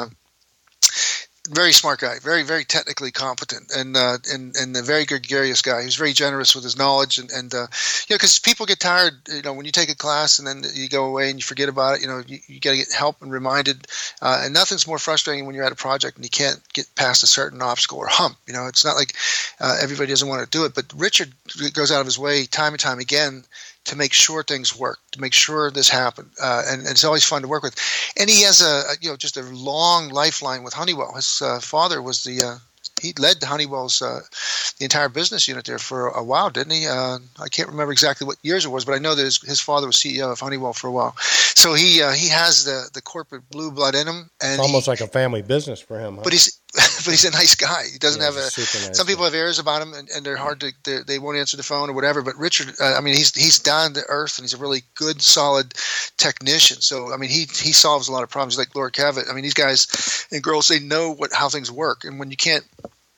very smart guy, very, very technically competent, and a very gregarious guy. He's very generous with his knowledge, and because people get tired, when you take a class and then you go away and you forget about it, you got to get help and reminded, and nothing's more frustrating when you're at a project and you can't get past a certain obstacle or hump. It's not like everybody doesn't want to do it, but Richard goes out of his way time and time again to make sure things work, to make sure this happened, and it's always fun to work with. And he has just a long lifeline with Honeywell. His father was he led Honeywell's the entire business unit there for a while, didn't he? I can't remember exactly what years it was, but I know that his father was CEO of Honeywell for a while. So he has the corporate blue blood in him, and it's almost like a family business for him. Huh? But he's a nice guy. He doesn't have some people have airs about him, and they're hard to they won't answer the phone or whatever. But Richard, he's down to earth, and he's a really good, solid technician. So he solves a lot of problems, like Laura Kevitt. These guys and girls, they know how things work, and when you can't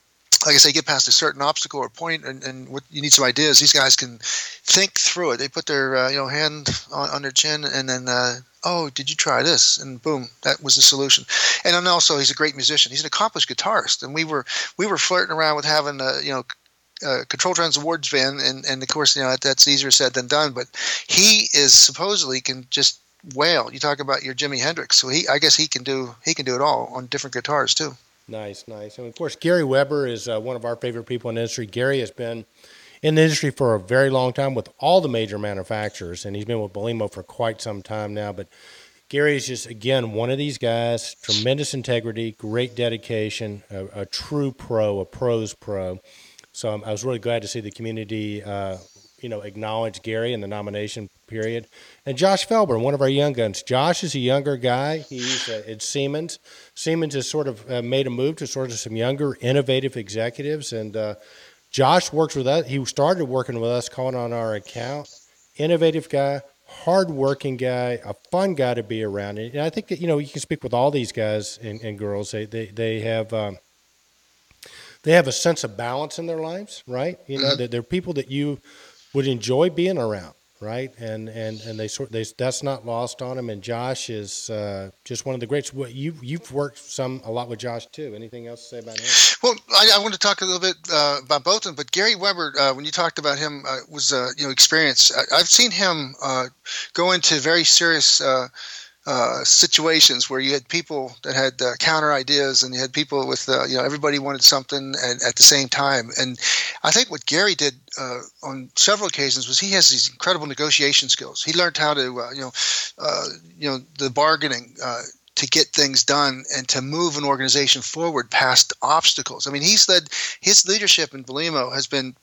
like I say, get past a certain obstacle or point, and what you need some ideas. These guys can think through it. They put their hand on their chin, and then oh, did you try this? And boom, that was the solution. And then also, he's a great musician. He's an accomplished guitarist, and we were flirting around with having a Control Trends Awards van, and of course, that's easier said than done. But he is supposedly can just wail. You talk about your Jimi Hendrix, so I guess he can do it all on different guitars too. Nice. And of course, Gary Weber is one of our favorite people in the industry. Gary has been in the industry for a very long time with all the major manufacturers, and he's been with Belimo for quite some time now. But Gary is just, again, one of these guys, tremendous integrity, great dedication, a true pro, a pro's pro. So I was really glad to see the community acknowledge Gary in the nomination period. And Josh Felber, one of our young guns. Josh is a younger guy. He's at Siemens. Siemens has sort of made a move to sort of some younger, innovative executives. And Josh works with us. He started working with us, calling on our account. Innovative guy, hardworking guy, a fun guy to be around. And I think that, you can speak with all these guys and girls. They have a sense of balance in their lives, right? They're people that you would enjoy being around, right? And that's not lost on them. And Josh is just one of the greats. You've worked a lot with Josh too. Anything else to say about him? Well, I want to talk a little bit about both of them. But Gary Weber, when you talked about him, was experience. I've seen him go into very serious situations where you had people that had counter ideas, and you had people with everybody wanted something at the same time. And I think what Gary did on several occasions was he has these incredible negotiation skills. He learned how to the bargaining to get things done and to move an organization forward past obstacles. I mean, his leadership in Belimo has been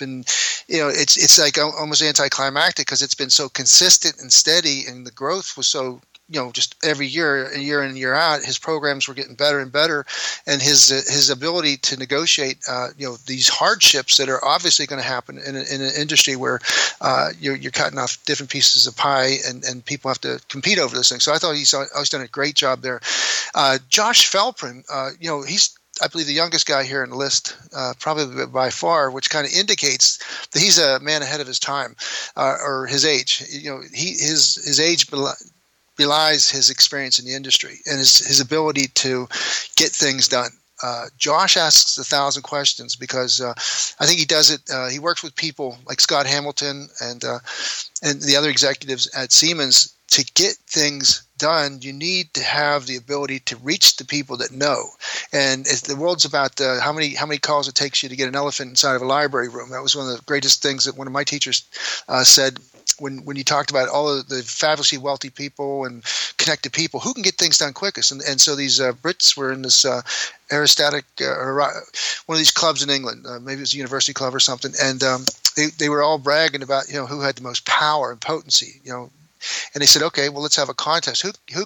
it's like almost anticlimactic because it's been so consistent and steady, and the growth was so just every year in and year out, his programs were getting better and better, and his ability to negotiate, these hardships that are obviously going to happen in an industry where you're cutting off different pieces of pie, and people have to compete over those things. So I thought he's always done a great job there. Josh Felprin, he's, I believe, the youngest guy here in the list, probably by far, which kind of indicates that he's a man ahead of his time, or his age. His age belies his experience in the industry and his ability to get things done. Josh asks 1,000 questions because I think he does it. He works with people like Scott Hamilton and the other executives at Siemens. To get things done, you need to have the ability to reach the people that know. And if the world's about how many calls it takes you to get an elephant inside of a library room. That was one of the greatest things that one of my teachers said when you talked about all of the fabulously wealthy people and connected people who can get things done quickest. And so these Brits were in this aerostatic one of these clubs in England. Maybe it was a university club or something. And they were all bragging about who had the most power and potency. And they said, okay, well, let's have a contest.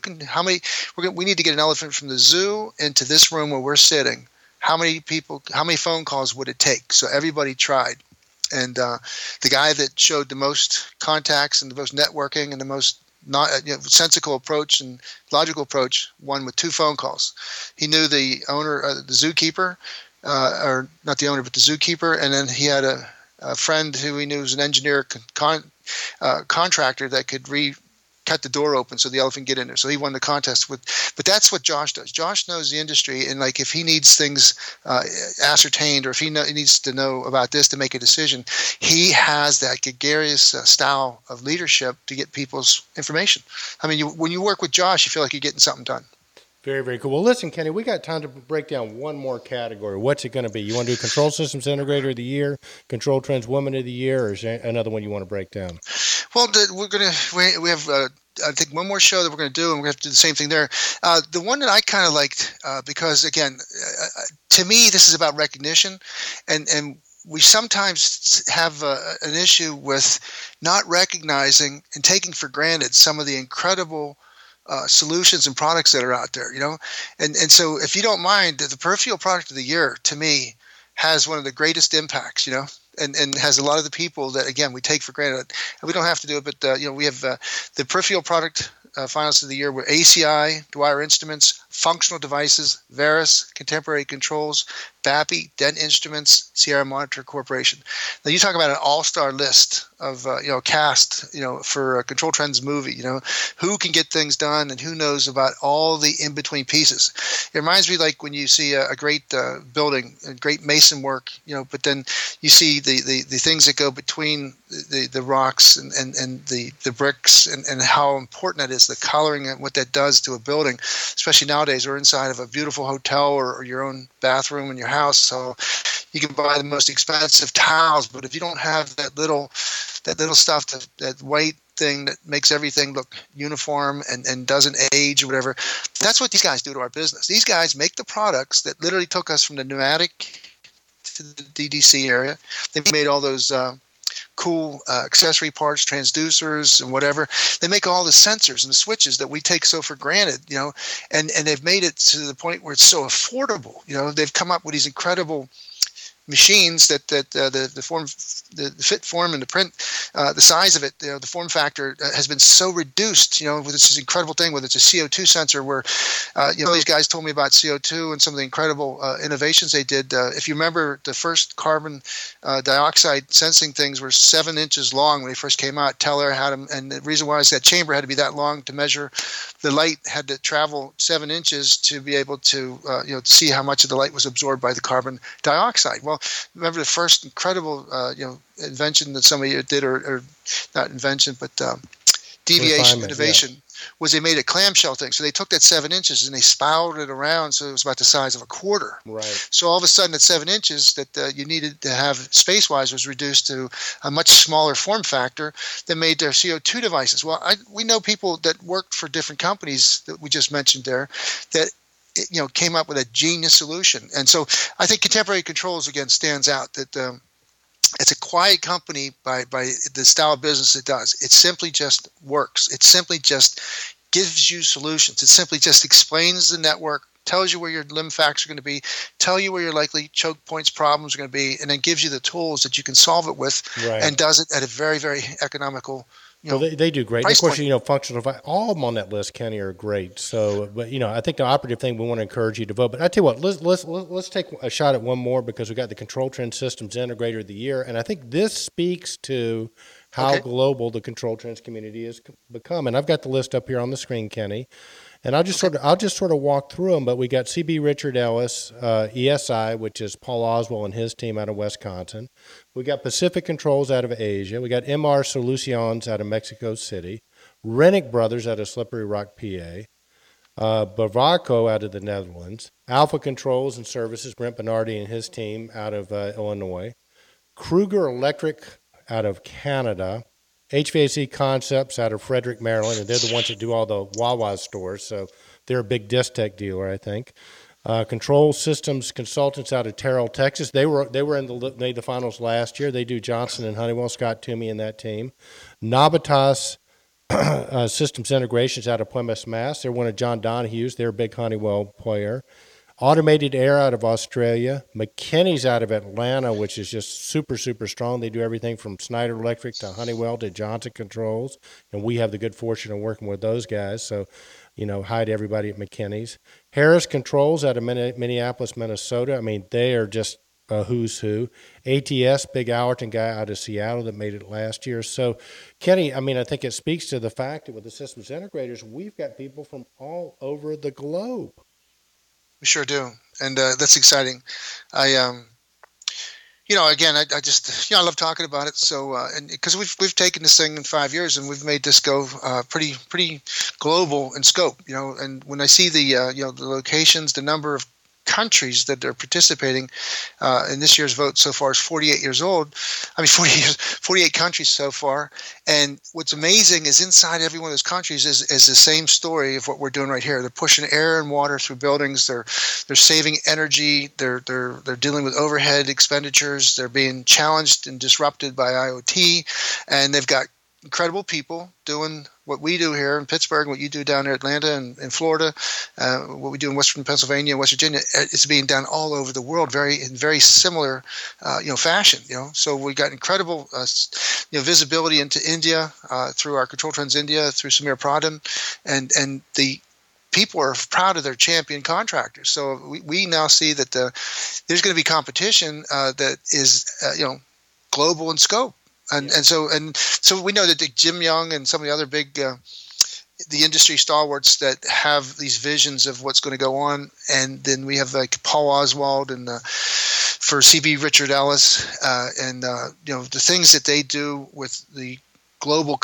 We need to get an elephant from the zoo into this room where we're sitting. How many phone calls would it take? So everybody tried. And the guy that showed the most contacts and the most networking and the most sensical approach and logical approach won with 2 phone calls. He knew the owner, the zookeeper, or not the owner, but the zookeeper. And then he had a friend who he knew was an engineer contractor that could cut the door open so the elephant get in there. So he won the contest but that's what Josh does. Josh knows the industry, and like if he needs things ascertained, or if he needs to know about this to make a decision, he has that gregarious style of leadership to get people's information. I mean, when you work with Josh, you feel like you're getting something done. Very, very cool. Well, listen, Kenny, we got time to break down one more category. What's it going to be? You want to do Control Systems Integrator of the Year, Control Trends Woman of the Year, or is there another one you want to break down? Well, we have I think one more show that we're going to do, and we're going to have to do the same thing there. The one that I kind of liked, because again, to me, this is about recognition, and we sometimes have an issue with not recognizing and taking for granted some of the incredible solutions and products that are out there, and so if you don't mind, the Peripheral Product of the Year to me has one of the greatest impacts, and has a lot of the people that, again, we take for granted. And we don't have to do it, but we have the Peripheral Product finalists of the year were ACI, Dwyer Instruments, Functional Devices, Veris, Contemporary Controls, BAPI, Dent Instruments, Sierra Monitor Corporation. Now you talk about an all-star list of cast for a Control Trends movie. Who can get things done and who knows about all the in-between pieces. It reminds me like when you see a great building, a great mason work, but then you see the things that go between the rocks and the bricks and how important that is, the coloring and what that does to a building, especially nowadays or inside of a beautiful hotel or your own bathroom in your house. So you can buy the most expensive tiles, but if you don't have that little stuff, that white thing that makes everything look uniform and doesn't age or whatever, that's what these guys do to our business. These guys make the products that literally took us from the pneumatic to the DDC area. They made all those cool accessory parts, transducers and whatever. They make all the sensors and the switches that we take so for granted, and they've made it to the point where it's so affordable. They've come up with these incredible machines that the fit form and the print, the size of it, the form factor has been so reduced, with this incredible thing, whether it's a CO2 sensor where, these guys told me about CO2 and some of the incredible innovations they did. If you remember, the first carbon dioxide sensing things were 7 inches long when they first came out. Teller had them, and the reason why is that chamber had to be that long to measure. The light had to travel 7 inches to be able to, to see how much of the light was absorbed by the carbon dioxide. Well, remember the first incredible, invention that somebody did, or not invention, but deviation, innovation, was they made a clamshell thing. So they took that 7 inches and they spiraled it around so it was about the size of a quarter. Right. So all of a sudden, that 7 inches that you needed to have space-wise was reduced to a much smaller form factor that made their CO2 devices. Well, we know people that worked for different companies that we just mentioned there that came up with a genius solution. And so I think Contemporary Controls, again, stands out that it's a quiet company by the style of business it does. It simply just works. It simply just gives you solutions. It simply just explains the network, tells you where your limb facts are going to be, tell you where your likely choke points problems are going to be, and then gives you the tools that you can solve it with, and does it at a very, very economical well, they do great. Of course, functional device, all of them on that list, Kenny, are great. So, but I think the operative thing, we want to encourage you to vote. But I tell you what, let's take a shot at one more, because we got the Control Trend Systems Integrator of the Year, and I think this speaks to how global the Control Trends community has become. And I've got the list up here on the screen, Kenny. And I'll just sort of walk through them. But we got CB Richard Ellis, ESI, which is Paul Oswald and his team out of Wisconsin. We got Pacific Controls out of Asia. We got MR Solutions out of Mexico City. Rennick Brothers out of Slippery Rock, PA. Bavarco out of the Netherlands. Alpha Controls and Services, Brent Bernardi and his team out of Illinois. Kruger Electric out of Canada. HVAC Concepts out of Frederick, Maryland, and they're the ones that do all the Wawa stores, so they're a big Distech dealer, I think. Control Systems Consultants out of Terrell, Texas. They made the finals last year. They do Johnson and Honeywell, Scott Toomey and that team. Navitas Systems Integrations out of Plymouth, Mass. They're one of John Donahue's. They're a big Honeywell player. Automated Air out of Australia. McKinney's out of Atlanta, which is just super, super strong. They do everything from Schneider Electric to Honeywell to Johnson Controls, and we have the good fortune of working with those guys. So, hi to everybody at McKinney's. Harris Controls out of Minneapolis, Minnesota. I mean, they are just a who's who. ATS, big Allerton guy out of Seattle that made it last year. So, Kenny, I think it speaks to the fact that with the systems integrators, we've got people from all over the globe. We sure do, and that's exciting. Again, I just, I love talking about it. So, and because we've taken this thing in 5 years and we've made this go pretty global in scope. And when I see the locations, the number of countries that are participating in this year's vote so far is 48 years old. 48 countries so far. And what's amazing is inside every one of those countries is the same story of what we're doing right here. They're pushing air and water through buildings. They're saving energy. They're dealing with overhead expenditures. They're being challenged and disrupted by IoT, and they've got incredible people doing what we do here in Pittsburgh, what you do down there in Atlanta and in Florida, what we do in Western Pennsylvania and West Virginia, is being done all over the world, in very similar, fashion. So we got incredible, visibility into India through our Control Trends India, through Samir Pradhan, and the people are proud of their champion contractors. So we now see that there's going to be competition that is, global in scope. And so we know that Jim Young and some of the other big the industry stalwarts that have these visions of what's going to go on, and then we have like Paul Oswald and for CB Richard Ellis, and the things that they do with the global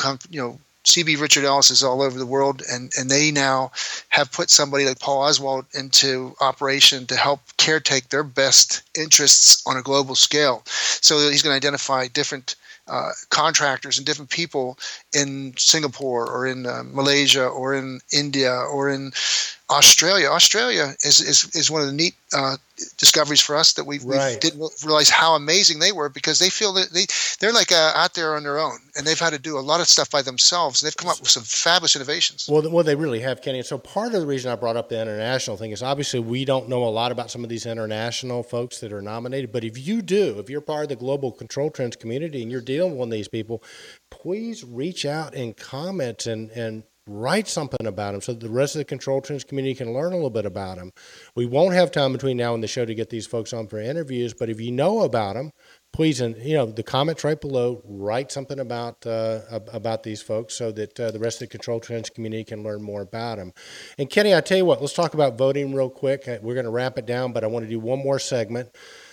CB Richard Ellis is all over the world, and they now have put somebody like Paul Oswald into operation to help caretake their best interests on a global scale. So he's going to identify different contractors and different people in Singapore or in Malaysia or in India or in Australia. Australia is one of the neat discoveries for us that we didn't realize how amazing they were, because they feel that they're like out there on their own, and they've had to do a lot of stuff by themselves. They've come up with some fabulous innovations. Well, they really have, Kenny. And so part of the reason I brought up the international thing is obviously we don't know a lot about some of these international folks that are nominated. But if you do, if you're part of the global Control Trends community and you're dealing with one of these people, please reach out and comment and write something about them so that the rest of the Control Trends community can learn a little bit about them. We won't have time between now and the show to get these folks on for interviews, but if you know about them, please, and the comments right below, write something about these folks so that the rest of the Control Trends community can learn more about them. And Kenny, I tell you what, let's talk about voting real quick. We're going to wrap it down, but I want to do one more segment,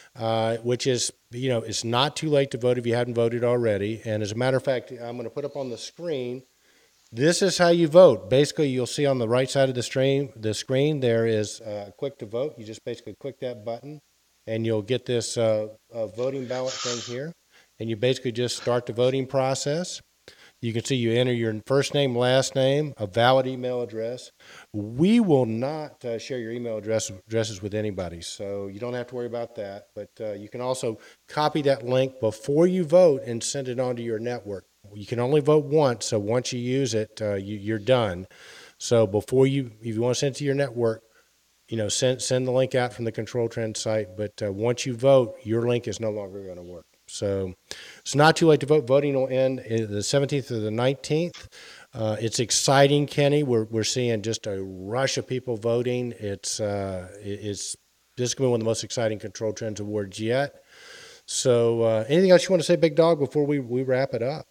which is, it's not too late to vote if you haven't voted already. And as a matter of fact, I'm going to put up on the screen, this is how you vote. Basically, you'll see on the right side of the screen, there is click to vote. You just basically click that button, and you'll get this voting ballot thing here. And you basically just start the voting process. You can see you enter your first name, last name, a valid email address. We will not share your email addresses with anybody, so you don't have to worry about that. But you can also copy that link before you vote and send it on to your network. You can only vote once, so once you use it, you're done. So if you want to send it to your network, send the link out from the Control Trends site. But once you vote, your link is no longer going to work. So it's not too late to vote. Voting will end the 17th or the 19th. It's exciting, Kenny. We're seeing just a rush of people voting. It's this is going to be one of the most exciting Control Trends awards yet. So anything else you want to say, Big Dog, before we wrap it up?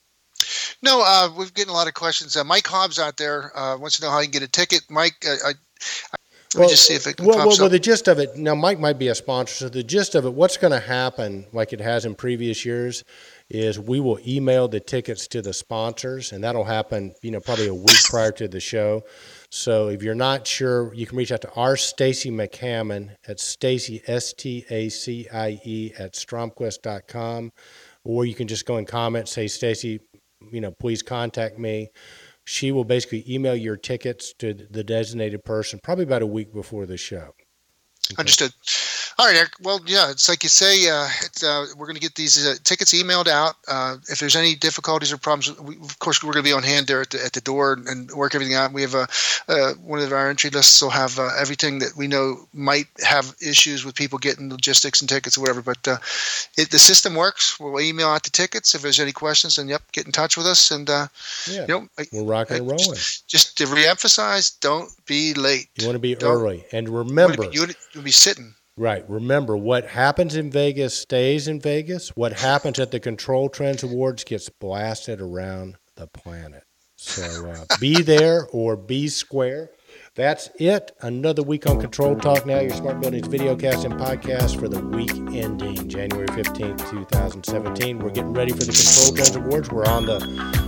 No, we've getting a lot of questions. Mike Hobbs out there wants to know how you can get a ticket. Mike, let me just see if it pops up. Well, the gist of it, now Mike might be a sponsor, so the gist of it, what's going to happen, like it has in previous years, is we will email the tickets to the sponsors, and that'll happen, probably a week prior to the show. So if you're not sure, you can reach out to our Stacy McCammon at Stacy, Stacie, at stromquist.com, or you can just go and comment, say, Stacy, please contact me. She will basically email your tickets to the designated person probably about a week before the show. Okay. Understood. All right, Eric. Well, yeah, it's like you say, we're going to get these tickets emailed out. If there's any difficulties or problems, of course, we're going to be on hand there at the door and work everything out. We have one of our entry lists will have everything that we know might have issues with people getting logistics and tickets or whatever. But the system works. We'll email out the tickets. If there's any questions, then get in touch with us. And we're rocking and rolling. Just to reemphasize, don't be late. You want to be early, and remember, you want to be sitting. Right. Remember, what happens in Vegas stays in Vegas. What happens at the Control Trends Awards gets blasted around the planet. So be there or be square. That's it. Another week on Control Talk Now, your Smart Buildings videocast and podcast for the week ending January 15th, 2017. We're getting ready for the Control Trends Awards. We're on the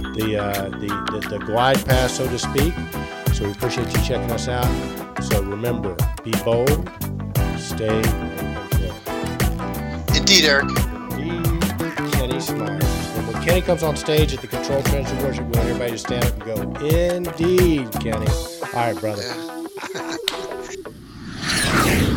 glide path, so to speak. So we appreciate you checking us out. So remember, be bold. Stay in control. Indeed, Eric. Kenny Smyers. When Kenny comes on stage at the Control Trends Awards, we want everybody to stand up and go, indeed, Kenny. All right, brother. Yeah.